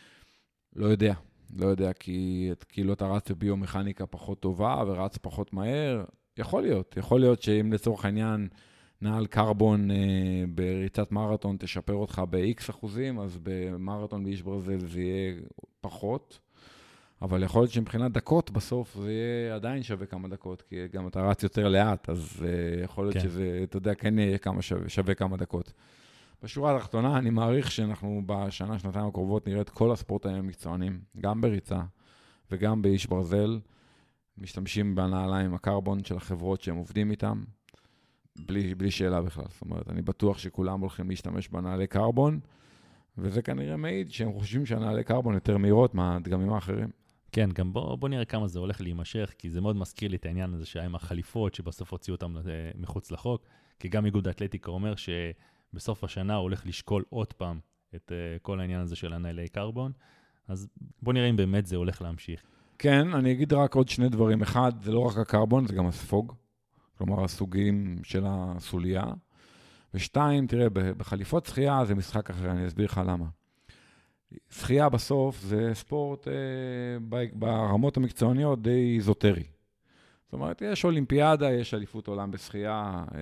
לא יודע, לא יודע, כי כאילו אתה רץ בביומכניקה פחות טובה ורץ פחות מהר. יכול להיות, יכול להיות שאם לצורך העניין נעל קרבון אה, בריצת מרתון תשפר אותך ב-X אחוזים, אז במרתון באיש ברזל זה יהיה פחות. אבל יכול להיות שמבחינת דקות בסוף זה יהיה עדיין שווה כמה דקות, כי גם אתה רץ יותר לאט, אז אה, יכול להיות כן. שזה, אתה יודע, כן יהיה כמה שווה, שווה כמה דקות. בשורה התחתונה, אני מעריך שאנחנו בשנה, שנתיים הקרובות נראה את כל הספורטאים המקצוענים, גם בריצה וגם באיש ברזל, משתמשים בנעליים הקרבון של החברות שהם עובדים איתם, בלי, בלי שאלה בכלל. זאת אומרת, אני בטוח שכולם הולכים להשתמש בנעלי קרבון, וזה כנראה מעיד שהם חושבים שהנעלי קרבון יותר מהירות מהדגמים האחרים. כן, גם בוא, בוא נראה כמה זה הולך להימשך, כי זה מאוד מזכיר לי את העניין הזה שהיה עם החליפות, שבסוף הוציאו אותם מחוץ לחוק, כי גם איגוד האתלטיקה אומר שבסוף השנה הוא הולך לשקול עוד פעם את uh, כל העניין הזה של הנעלי קרבון, אז בוא נראה אם באמת זה הולך להמשיך. כן, אני אגיד רק עוד שני דברים. אחד, זה לא רק הקרבון, זה גם הספוג, כלומר הסוגים של הסוליה. ושתיים, תראה, בחליפות שחייה זה משחק אחר, אני אסביר לך למה. שחייה בסוף זה ספורט אה, ברמות המקצועניות די איזוטרי. זאת אומרת, יש אולימפיאדה, יש אליפות עולם בשחייה, אה,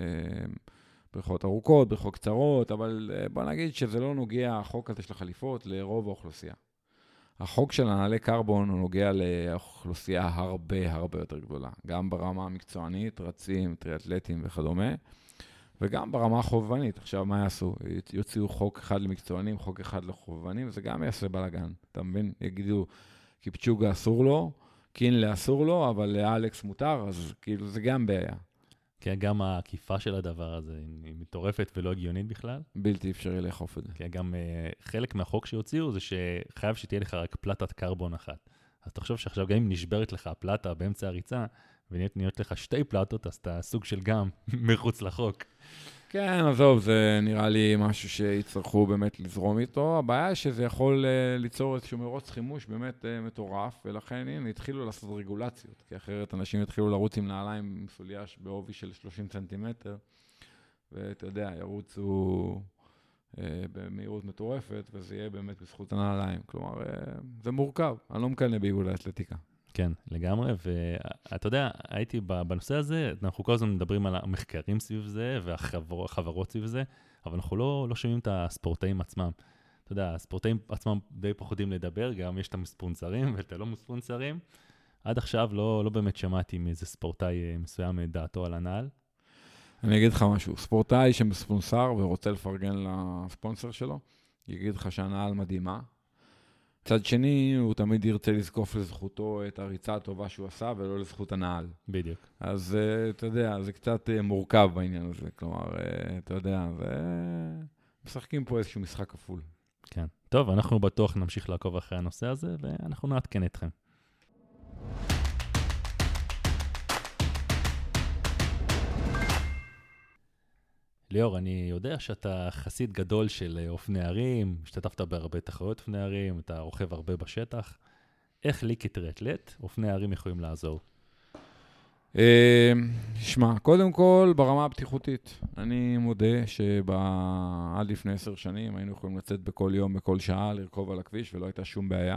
בריכות ארוכות, בריכות קצרות, אבל אה, בוא נגיד שזה לא נוגע, החוק הזה של החליפות, לרוב האוכלוסייה. החוק של הנעלי קרבון הוא נוגע לאוכלוסייה הרבה הרבה יותר גדולה, גם ברמה המקצוענית, רצים, טריאטלטים וכדומה, וגם ברמה החובבנית. עכשיו, מה יעשו? יוציאו חוק אחד למקצוענים, חוק אחד לחובבנים, וזה גם יעשה בלגן. אתה מבין? יגידו, קיפצ'וגה אסור לו, קינלה אסור לו, אבל לאלכס מותר, אז כאילו זה גם בעיה. כן, גם העקיפה של הדבר הזה היא מטורפת ולא הגיונית בכלל. בלתי אפשרי לאכוף את זה. כן, גם uh, חלק מהחוק שיוציאו זה שחייב שתהיה לך רק פלטת קרבון אחת. אז תחשוב שעכשיו גם אם נשברת לך הפלטה באמצע הריצה, ונהיות לך שתי פלטות, אז אתה סוג של גם מחוץ לחוק. כן, עזוב, זה נראה לי משהו שיצטרכו באמת לזרום איתו. הבעיה היא שזה יכול uh, ליצור איזשהו מרוץ חימוש באמת uh, מטורף, ולכן הנה, התחילו לעשות רגולציות, כי אחרת אנשים התחילו לרוץ עם נעליים עם סוליה בעובי של שלושים סנטימטר, ואתה יודע, ירוצו uh, במהירות מטורפת, וזה יהיה באמת בזכות הנעליים. כלומר, uh, זה מורכב, אני לא מקנא באיגוד האתלטיקה. כן, לגמרי, ואתה יודע, הייתי בנושא הזה, אנחנו כל הזמן מדברים על המחקרים סביב זה, והחברות סביב זה, אבל אנחנו לא, לא שומעים את הספורטאים עצמם. אתה יודע, הספורטאים עצמם די פוחדים לדבר, גם יש את המספונסרים ואת הלא מספונסרים. עד עכשיו לא, לא באמת שמעתי מאיזה ספורטאי מסוים דעתו על הנעל. אני אגיד לך משהו, ספורטאי שמספונסר ורוצה לפרגן לספונסר שלו, יגיד לך שהנעל מדהימה. צד שני, הוא תמיד ירצה לזקוף לזכותו את הריצה הטובה שהוא עשה, ולא לזכות הנעל. בדיוק. אז אתה יודע, זה קצת מורכב בעניין הזה. כלומר, אתה יודע, משחקים פה איזשהו משחק כפול. כן. טוב, אנחנו בטוח נמשיך לעקוב אחרי הנושא הזה, ואנחנו נעדכן אתכם. ליאור, אני יודע שאתה חסיד גדול של אופני הרים, השתתפת בהרבה תחרויות אופני הרים, אתה רוכב הרבה בשטח. איך לי כטריאטלט אופני הרים יכולים לעזור? שמע, קודם כל ברמה הבטיחותית. אני מודה שעד לפני עשר שנים היינו יכולים לצאת בכל יום, בכל שעה, לרכוב על הכביש ולא הייתה שום בעיה.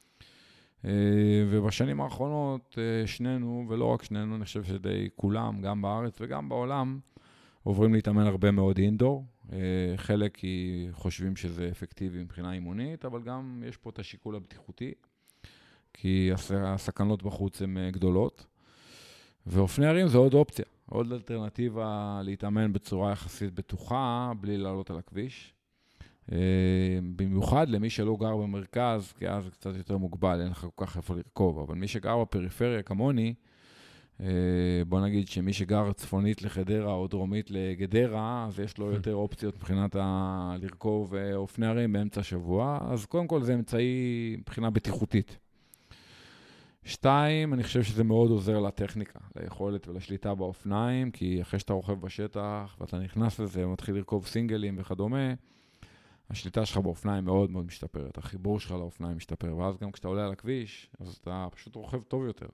ובשנים האחרונות שנינו, ולא רק שנינו, אני חושב שדי כולם, גם בארץ וגם בעולם, עוברים להתאמן הרבה מאוד אינדור. חלק כי חושבים שזה אפקטיבי מבחינה אימונית, אבל גם יש פה את השיקול הבטיחותי, כי הסכנות בחוץ הן גדולות. ואופני הרים זה עוד אופציה, עוד אלטרנטיבה להתאמן בצורה יחסית בטוחה, בלי לעלות על הכביש. במיוחד למי שלא גר במרכז, כי אז זה קצת יותר מוגבל, אין לך כל כך איפה לרכוב, אבל מי שגר בפריפריה כמוני, בוא נגיד שמי שגר צפונית לחדרה או דרומית לגדרה, אז יש לו יותר אופציות מבחינת ה- לרכוב אופני הרים באמצע השבוע, אז קודם כל זה אמצעי מבחינה בטיחותית. שתיים, אני חושב שזה מאוד עוזר לטכניקה, ליכולת ולשליטה באופניים, כי אחרי שאתה רוכב בשטח ואתה נכנס לזה ומתחיל לרכוב סינגלים וכדומה, השליטה שלך באופניים מאוד מאוד משתפרת, החיבור שלך לאופניים משתפר, ואז גם כשאתה עולה על הכביש, אז אתה פשוט רוכב טוב יותר.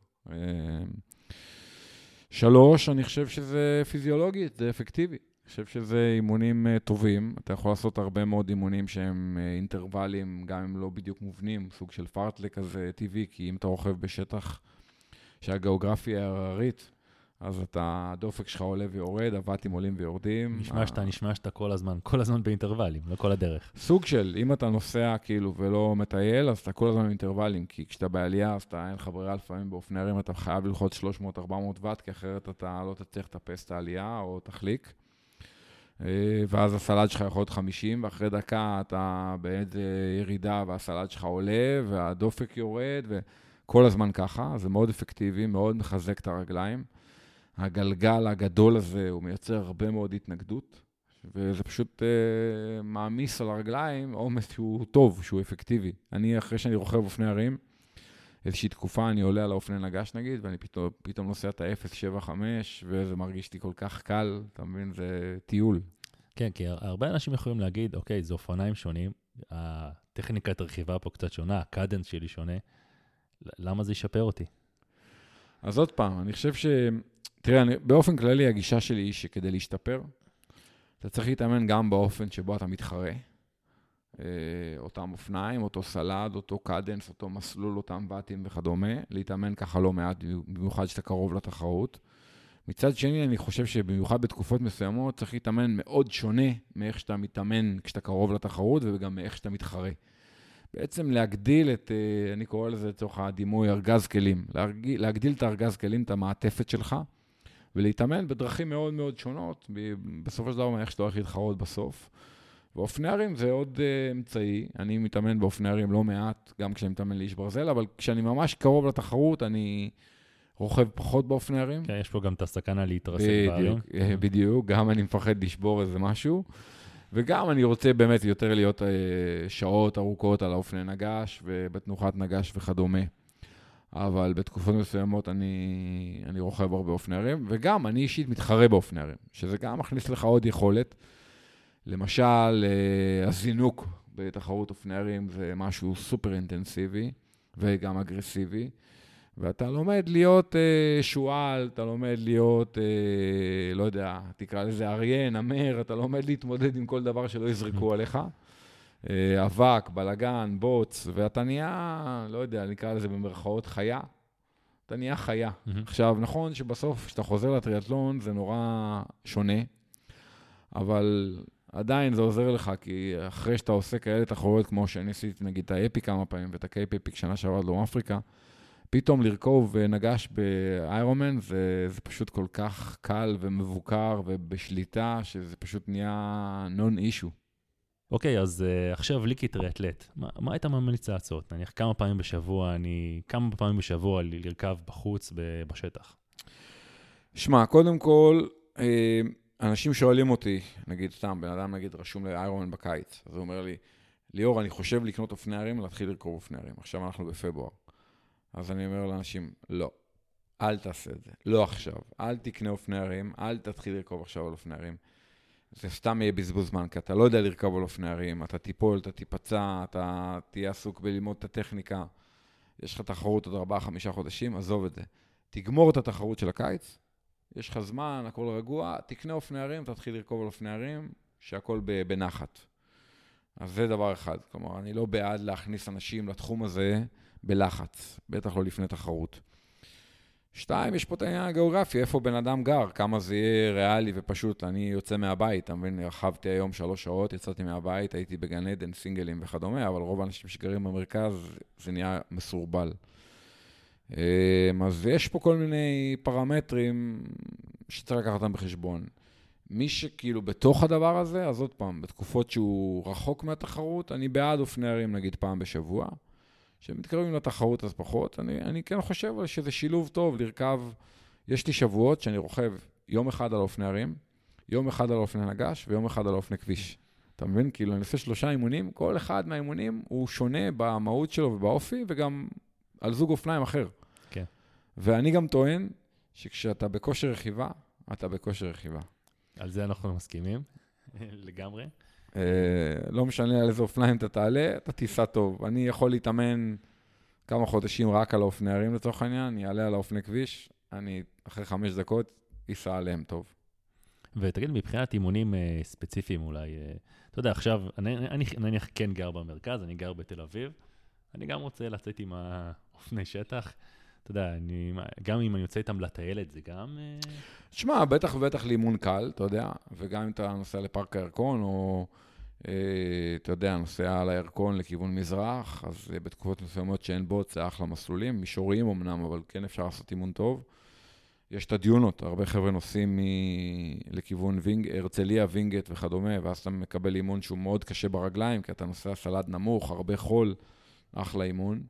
שלוש, אני חושב שזה פיזיולוגית, זה אפקטיבי. אני חושב שזה אימונים טובים. אתה יכול לעשות הרבה מאוד אימונים שהם אינטרוולים, גם אם לא בדיוק מובנים, סוג של פרטלק כזה טבעי, כי אם אתה רוכב בשטח שהגיאוגרפיה הררית, אז אתה, הדופק שלך עולה ויורד, הבטים עולים ויורדים. נשמע שאתה, נשמע שאתה כל הזמן, כל הזמן באינטרוולים, לא כל הדרך. סוג של, אם אתה נוסע כאילו ולא מטייל, אז אתה כל הזמן באינטרוולים, כי כשאתה בעלייה, אז אתה אין לך ברירה לפעמים באופני הרים, אתה חייב ללחוץ שלוש מאות ארבע מאות וואט, כי אחרת אתה לא תצליח לטפס את העלייה או תחליק. ואז הסלד שלך יכול להיות חמישים, ואחרי דקה אתה באיזה ירידה, והסלד שלך עולה, והדופק יורד, וכל הזמן ככה. זה מאוד אפקטיבי, מאוד מחזק את הרגליים. הגלגל הגדול הזה, הוא מייצר הרבה מאוד התנגדות, וזה פשוט אה, מעמיס על הרגליים, עומס שהוא טוב, שהוא אפקטיבי. אני, אחרי שאני רוכב אופני הרים, איזושהי תקופה אני עולה על האופני נגש נגיד, ואני פתאום, פתאום נוסע את ה-אפס שבע חמש, וזה מרגיש לי כל כך קל, אתה מבין, זה טיול. כן, כי הרבה אנשים יכולים להגיד, אוקיי, זה אופניים שונים, הטכניקת הרכיבה פה קצת שונה, הקדנס שלי שונה, למה זה ישפר אותי? אז עוד פעם, אני חושב ש... תראה, אני, באופן כללי הגישה שלי היא שכדי להשתפר, אתה צריך להתאמן גם באופן שבו אתה מתחרה. אה, אותם אופניים, אותו סלד, אותו קדנס, אותו מסלול, אותם בתים וכדומה. להתאמן ככה לא מעט, במיוחד שאתה קרוב לתחרות. מצד שני, אני חושב שבמיוחד בתקופות מסוימות, צריך להתאמן מאוד שונה מאיך שאתה מתאמן כשאתה קרוב לתחרות, וגם מאיך שאתה מתחרה. בעצם להגדיל את, אני קורא לזה לצורך הדימוי, ארגז כלים. להגדיל, להגדיל את הארגז כלים, את המעטפת שלך, ולהתאמן בדרכים מאוד מאוד שונות, בסופו של דבר מאיך שאתה הולך להתחרות בסוף. ואופני הרים זה עוד uh, אמצעי, אני מתאמן באופני הרים לא מעט, גם כשאני מתאמן לאיש ברזל, אבל כשאני ממש קרוב לתחרות, אני רוכב פחות באופני הרים. כן, יש פה גם את הסכנה להתרסק בהרים. בדיוק, בדיוק, גם אני מפחד לשבור איזה משהו, וגם אני רוצה באמת יותר להיות uh, שעות ארוכות על האופני נגש, ובתנוחת נגש וכדומה. אבל בתקופות מסוימות אני, אני רוכב הרבה באופני הרים, וגם אני אישית מתחרה באופני הרים, שזה גם מכניס לך עוד יכולת. למשל, הזינוק בתחרות אופני הרים זה משהו סופר אינטנסיבי וגם אגרסיבי, ואתה לומד להיות אה, שואל, אתה לומד להיות, אה, לא יודע, תקרא לזה אריה, נמר, אתה לומד להתמודד עם כל דבר שלא יזרקו עליך. אה, אבק, בלגן, בוץ, ואתה נהיה, לא יודע, נקרא לזה במרכאות חיה. אתה נהיה חיה. Mm-hmm. עכשיו, נכון שבסוף, כשאתה חוזר לטריאטלון, זה נורא שונה, אבל עדיין זה עוזר לך, כי אחרי שאתה עושה כאלה תחרויות, כמו שאני עשיתי, נגיד, את האפי כמה פעמים, ואת הקייפ אפיק שנה שעברה דרום אפריקה, פתאום לרכוב נגש באיירומן, זה, זה פשוט כל כך קל ומבוקר ובשליטה, שזה פשוט נהיה non-issue. אוקיי, אז uh, עכשיו לי כטריאטלט, מה, מה היית ממליץ לעשות? נניח כמה פעמים בשבוע, אני, כמה פעמים בשבוע לרכב בחוץ בשטח? שמע, קודם כל, אנשים שואלים אותי, נגיד סתם, בן אדם נגיד רשום לאיירומן בקיץ, אז הוא אומר לי, ליאור, אני חושב לקנות אופני הרים, להתחיל לרכוב אופני הרים. עכשיו אנחנו בפברואר. אז אני אומר לאנשים, לא, אל תעשה את זה, לא עכשיו, אל תקנה אופני הרים, אל תתחיל לרכוב עכשיו על אופני הרים. זה סתם יהיה בזבוז זמן, כי אתה לא יודע לרכב על אופני הרים, אתה תיפול, אתה תיפצע, אתה תהיה עסוק בללמוד את הטכניקה, יש לך תחרות עוד ארבעה, חמישה חודשים, עזוב את זה. תגמור את התחרות של הקיץ, יש לך זמן, הכל רגוע, תקנה אופני הרים, תתחיל לרכוב על אופני הרים, שהכל בנחת. אז זה דבר אחד, כלומר, אני לא בעד להכניס אנשים לתחום הזה בלחץ, בטח לא לפני תחרות. שתיים, יש פה את העניין הגיאוגרפי, איפה בן אדם גר, כמה זה יהיה ריאלי ופשוט. אני יוצא מהבית, אתה מבין, רחבתי היום שלוש שעות, יצאתי מהבית, הייתי בגן עדן, סינגלים וכדומה, אבל רוב האנשים שגרים במרכז, זה נהיה מסורבל. אז יש פה כל מיני פרמטרים שצריך לקחת אותם בחשבון. מי שכאילו בתוך הדבר הזה, אז עוד פעם, בתקופות שהוא רחוק מהתחרות, אני בעד אופני הרים, נגיד פעם בשבוע, שמתקרבים לתחרות אז פחות. אני, אני כן חושב שזה שילוב טוב לרכב. יש לי שבועות שאני רוכב יום אחד על אופני הרים, יום אחד על אופני נגש ויום אחד על אופני כביש. אתה מבין? כאילו אני עושה שלושה אימונים, כל אחד מהאימונים הוא שונה במהות שלו ובאופי, וגם על זוג אופניים אחר. כן. ואני גם טוען שכשאתה בכושר רכיבה, אתה בכושר רכיבה. על זה אנחנו מסכימים, לגמרי. לא משנה על איזה אופניים אתה תעלה, אתה תיסע טוב. אני יכול להתאמן כמה חודשים רק על האופני הרים לצורך העניין, אני אעלה על האופני כביש, אני אחרי חמש דקות אסע עליהם טוב. ותגיד, מבחינת אימונים ספציפיים אולי, אתה יודע, עכשיו, אני נניח כן גר במרכז, אני גר בתל אביב, אני גם רוצה לצאת עם האופני שטח, אתה יודע, אני, גם אם אני יוצא איתם לטיילת, זה גם... תשמע, בטח ובטח לאימון קל, אתה יודע, וגם אם אתה נוסע לפארק הירקון, או אה, אתה יודע, נוסע על הירקון לכיוון מזרח, אז בתקופות מסוימות שאין בוץ, זה אחלה מסלולים, מישוריים אמנם, אבל כן אפשר לעשות אימון טוב. יש את הדיונות, הרבה חבר'ה נוסעים מ... לכיוון וינג... הרצליה, וינגט וכדומה, ואז אתה מקבל אימון שהוא מאוד קשה ברגליים, כי אתה נוסע סלד נמוך, הרבה חול, אחלה אימון.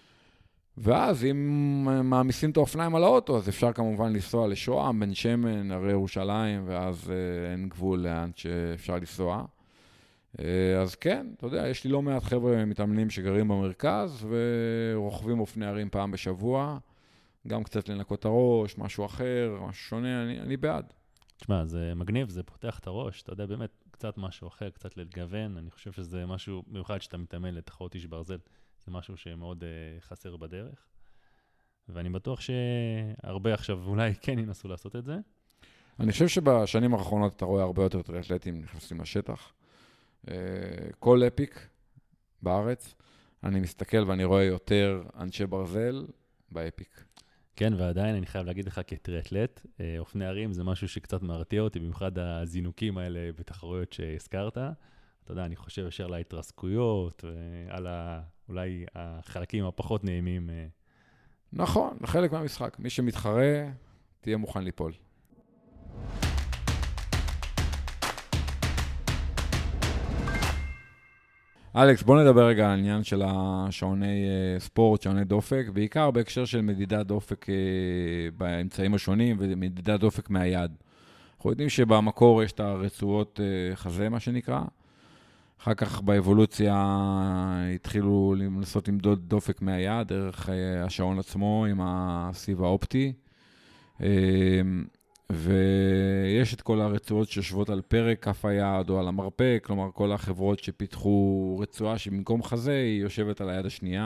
ואז אם מעמיסים את האופניים על האוטו, אז אפשר כמובן לנסוע לשוהם, בן שמן, הרי ירושלים, ואז אה, אין גבול לאן שאפשר לנסוע. אה, אז כן, אתה יודע, יש לי לא מעט חבר'ה מתאמנים שגרים במרכז, ורוכבים אופני הרים פעם בשבוע, גם קצת לנקות הראש, משהו אחר, משהו שונה, אני, אני בעד. תשמע, זה מגניב, זה פותח את הראש, אתה יודע, באמת, קצת משהו אחר, קצת להתגוון, אני חושב שזה משהו מיוחד שאתה מתאמן לתחרות איש ברזל. זה משהו שמאוד uh, חסר בדרך, ואני בטוח שהרבה עכשיו אולי כן ינסו לעשות את זה. אני חושב שבשנים האחרונות אתה רואה הרבה יותר טריאטלטים נכנסים לשטח. Uh, כל אפיק בארץ, אני מסתכל ואני רואה יותר אנשי ברזל באפיק. כן, ועדיין אני חייב להגיד לך כטריאטלט, uh, אופני הרים זה משהו שקצת מרתיע אותי, במיוחד הזינוקים האלה בתחרויות שהזכרת. אתה יודע, אני חושב ישר להתרסקויות, ועל ה... אולי החלקים הפחות נעימים. נכון, חלק מהמשחק. מי שמתחרה, תהיה מוכן ליפול. אלכס, בוא נדבר רגע על העניין של השעוני ספורט, שעוני דופק, בעיקר בהקשר של מדידת דופק באמצעים השונים, ומדידת דופק מהיד. אנחנו יודעים שבמקור יש את הרצועות חזה, מה שנקרא, אחר כך באבולוציה התחילו לנסות למדוד דופק מהיד, דרך השעון עצמו עם הסיב האופטי, ויש את כל הרצועות שיושבות על פרק כף היד או על המרפק, כלומר כל החברות שפיתחו רצועה שבמקום חזה היא יושבת על היד השנייה.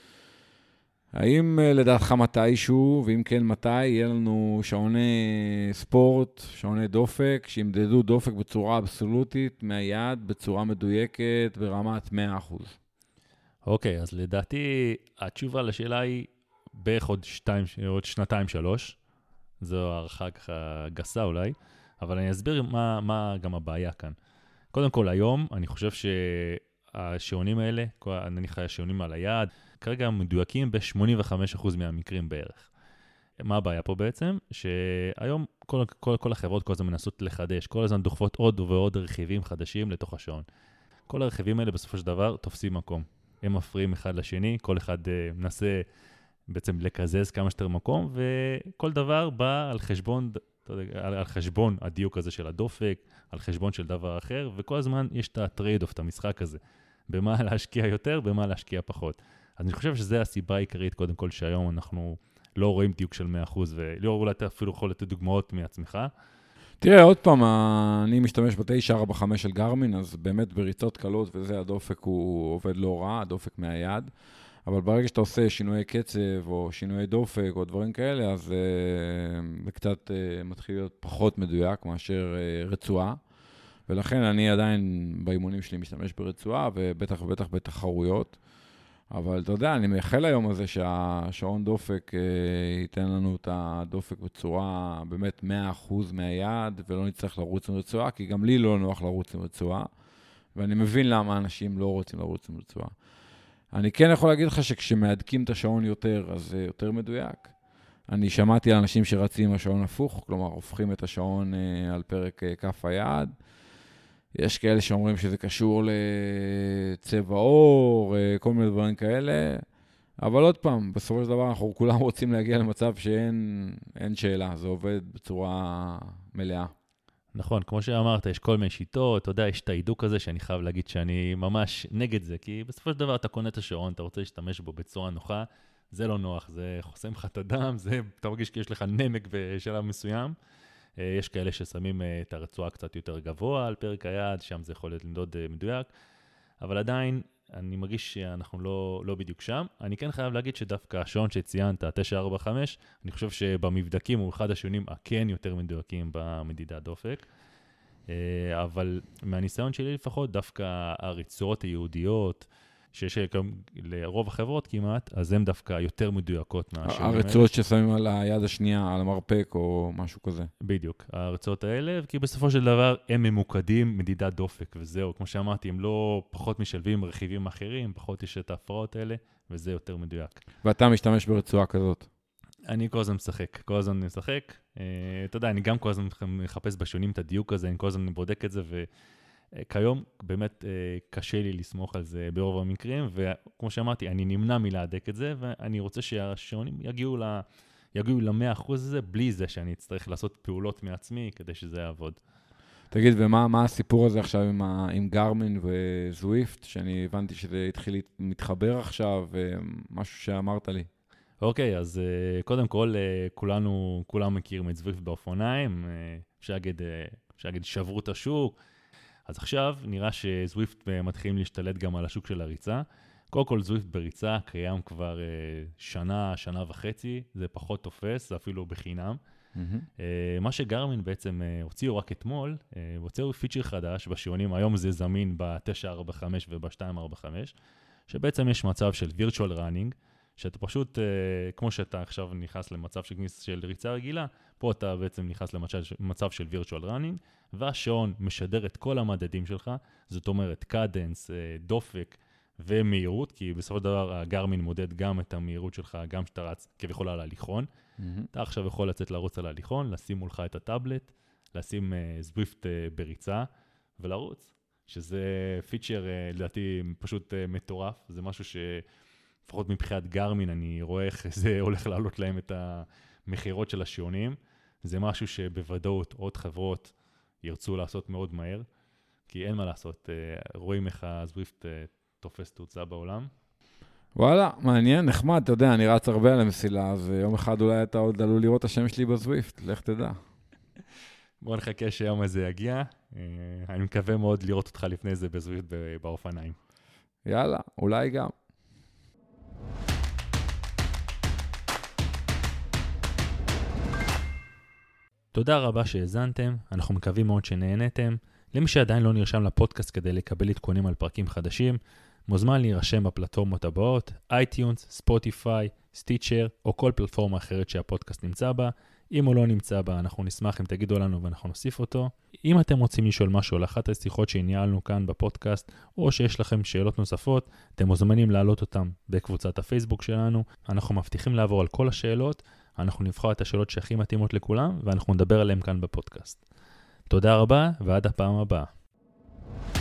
האם לדעתך מתישהו, ואם כן מתי, יהיה לנו שעוני ספורט, שעוני דופק, שימדדו דופק בצורה אבסולוטית מהיד, בצורה מדויקת, ברמת מאה אחוז? אוקיי, אז לדעתי התשובה לשאלה היא בערך עוד, שתיים, עוד שנתיים שלוש. זו הערכה ככה גסה אולי, אבל אני אסביר מה, מה גם הבעיה כאן. קודם כל היום, אני חושב השעונים האלה, נניח השעונים על היד, כרגע מדויקים ב-שמונים וחמישה אחוז מהמקרים בערך. מה הבעיה פה בעצם? שהיום כל, כל, כל החברות כל הזמן מנסות לחדש, כל הזמן דוחפות עוד ועוד רכיבים חדשים לתוך השעון. כל הרכיבים האלה בסופו של דבר תופסים מקום. הם מפריעים אחד לשני, כל אחד uh, מנסה בעצם לקזז כמה שיותר מקום, וכל דבר בא על חשבון, על, על חשבון הדיוק הזה של הדופק, על חשבון של דבר אחר, וכל הזמן יש את הטרייד-אוף, את המשחק הזה. במה להשקיע יותר, במה להשקיע פחות. אז אני חושב שזו הסיבה העיקרית, קודם כל, שהיום אנחנו לא רואים דיוק של מאה אחוז, ולא אולי אתה אפילו יכול לתת דוגמאות מעצמך. תראה, עוד פעם, אני משתמש ב-תשע ארבע חמש של גרמין, אז באמת בריצות קלות וזה, הדופק הוא עובד לא רע, הדופק מהיד, אבל ברגע שאתה עושה שינויי קצב או שינויי דופק או דברים כאלה, אז uh, זה קצת uh, מתחיל להיות פחות מדויק מאשר uh, רצועה, ולכן אני עדיין באימונים שלי משתמש ברצועה, ובטח ובטח בתחרויות, אבל אתה יודע, אני מייחל היום הזה שהשעון דופק אה, ייתן לנו את הדופק בצורה באמת מאה אחוז מהיד, ולא נצטרך לרוץ עם רצועה, כי גם לי לא נוח לרוץ עם רצועה, ואני מבין למה אנשים לא רוצים לרוץ עם רצועה. אני כן יכול להגיד לך שכשמהדקים את השעון יותר, אז זה יותר מדויק. אני שמעתי על אנשים שרצים עם השעון הפוך, כלומר, הופכים את השעון אה, על פרק אה, כף היד, יש כאלה שאומרים שזה קשור לצבע אור, כל מיני דברים כאלה, אבל עוד פעם, בסופו של דבר אנחנו כולם רוצים להגיע למצב שאין אין שאלה, זה עובד בצורה מלאה. נכון, כמו שאמרת, יש כל מיני שיטות, אתה יודע, יש את ההידוק הזה שאני חייב להגיד שאני ממש נגד זה, כי בסופו של דבר אתה קונה את השעון, אתה רוצה להשתמש בו בצורה נוחה, זה לא נוח, זה חוסם לך את הדם, זה, אתה מרגיש כי יש לך נמק בשלב מסוים, יש כאלה ששמים את הרצועה קצת יותר גבוה על פרק היד, שם זה יכול להיות לנדוד מדויק, אבל עדיין אני מרגיש שאנחנו לא, לא בדיוק שם. אני כן חייב להגיד שדווקא השעון שציינת, תשע ארבע חמש, אני חושב שבמבדקים הוא אחד השעונים הכן יותר מדויקים במדידת דופק, אבל מהניסיון שלי לפחות, דווקא הריצות היהודיות, שיש לרוב החברות כמעט, אז הן דווקא יותר מדויקות מהשעונים האלה. הרצועות ששמים על היד השנייה, על המרפק או משהו כזה. בדיוק, הרצועות האלה, כי בסופו של דבר הם ממוקדים מדידת דופק, וזהו, כמו שאמרתי, הם לא פחות משלבים רכיבים אחרים, פחות יש את ההפרעות האלה, וזה יותר מדויק. ואתה משתמש ברצועה כזאת? אני כל הזמן משחק, כל הזמן משחק. אתה יודע, אני גם כל הזמן מחפש בשעונים את הדיוק הזה, אני כל הזמן בודק את זה, ו... כיום באמת קשה לי לסמוך על זה ברוב המקרים, וכמו שאמרתי, אני נמנע מלהדק את זה, ואני רוצה שהשעונים יגיעו ל... יגיעו ל-מאה אחוז הזה, בלי זה שאני אצטרך לעשות פעולות מעצמי, כדי שזה יעבוד. תגיד, ומה מה הסיפור הזה עכשיו עם, ה... עם גרמין וזוויפט, שאני הבנתי שזה התחיל להתחבר עכשיו, משהו שאמרת לי? אוקיי, אז קודם כל, כולנו, כולם מכירים את זוויפט באופניים, אפשר להגיד, אפשר להגיד, שברו את השוק, אז עכשיו נראה שזוויפט מתחילים להשתלט גם על השוק של הריצה. קודם כל זוויפט בריצה קיים כבר שנה, שנה וחצי, זה פחות תופס, זה אפילו בחינם. Mm-hmm. מה שגרמין בעצם הוציאו רק אתמול, הוציאו פיצ'ר חדש בשעונים, היום זה זמין ב-תשע ארבע חמש וב-שתיים ארבע חמש, שבעצם יש מצב של virtual running, שאתה פשוט, כמו שאתה עכשיו נכנס למצב של ריצה רגילה, פה אתה בעצם נכנס למצב של virtual running, והשעון משדר את כל המדדים שלך, זאת אומרת קדנס, דופק ומהירות, כי בסופו של דבר הגרמין מודד גם את המהירות שלך, גם שאתה רץ כביכול על הליכון. Mm-hmm. אתה עכשיו יכול לצאת לרוץ על הליכון, לשים מולך את הטאבלט, לשים זוויפט בריצה ולרוץ, שזה פיצ'ר לדעתי פשוט מטורף, זה משהו שלפחות מבחינת גרמין אני רואה איך זה הולך לעלות להם את המחירות של השעונים, זה משהו שבוודאות עוד חברות ירצו לעשות מאוד מהר, כי אין מה לעשות, רואים איך הזוויפט תופס תאוצה בעולם. וואלה, מעניין, נחמד, אתה יודע, אני רץ הרבה על המסילה, אז יום אחד אולי אתה עוד עלול לראות את השם שלי בזוויפט, לך תדע. בוא נחכה שיום הזה יגיע, אני מקווה מאוד לראות אותך לפני זה בזוויפט באופניים. יאללה, אולי גם. תודה רבה שהאזנתם, אנחנו מקווים מאוד שנהנתם. למי שעדיין לא נרשם לפודקאסט כדי לקבל עדכונים על פרקים חדשים, מוזמן להירשם בפלטפורמות הבאות, אייטיונס, ספוטיפיי, סטיצ'ר, או כל פלטפורמה אחרת שהפודקאסט נמצא בה. אם הוא לא נמצא בה, אנחנו נשמח אם תגידו לנו ואנחנו נוסיף אותו. אם אתם רוצים לשאול משהו על אחת השיחות שניהלנו כאן בפודקאסט, או שיש לכם שאלות נוספות, אתם מוזמנים להעלות אותם בקבוצת הפייסבוק שלנו. אנחנו מבטיחים לעבור על כל השאלות, אנחנו נבחר את השאלות שהכי מתאימות לכולם, ואנחנו נדבר עליהם כאן בפודקאסט. תודה רבה, ועד הפעם הבאה.